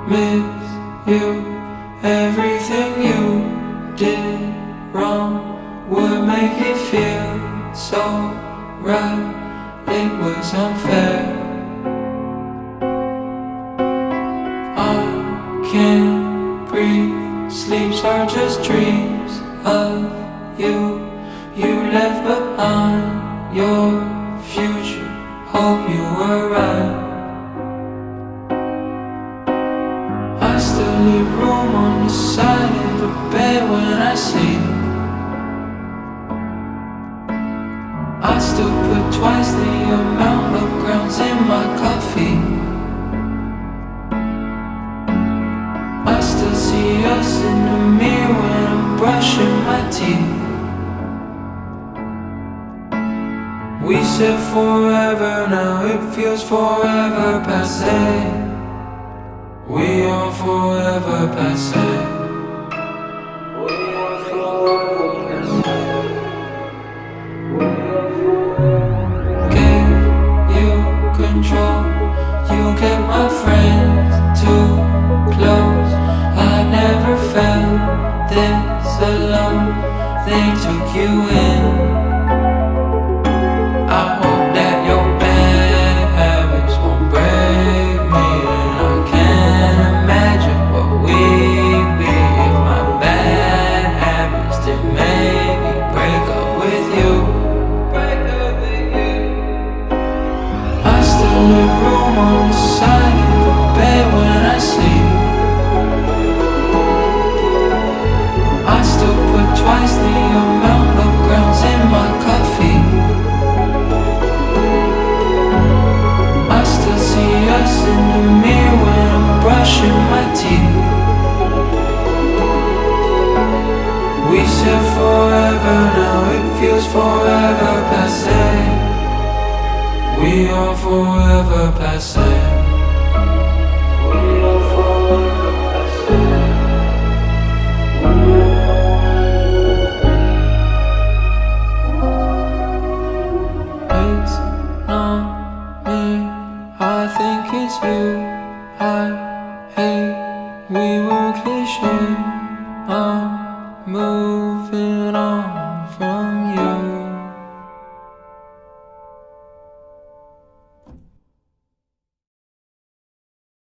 miss you. Everything you did wrong would make it feel so right. It was unfair. I can't breathe. Sleeps are just dreams of you. You left behind your future. Hope you were right. I still leave room on the side of the bed when I sleep. I still put twice the amount of grounds in my coffee. I still see us in the mirror when I'm brushing my teeth. We said forever, now it feels forever passé. We are forever passé. We are forever passé. Gave you control. You kept my friends too close. I never felt this alone. They took you in. I hope that your bad habits won't break me. And I can't imagine what we'd be if my bad habits didn't make me break up with you. I still leave room on the side of the bed when I sleep. I still put twice the amount of grounds in my coffee. I still see us in the mirror when I'm brushing my teeth. We said forever, now it feels forever passé. We are forever passé. We are forever passé. It's not me, I think it's you. I hate we were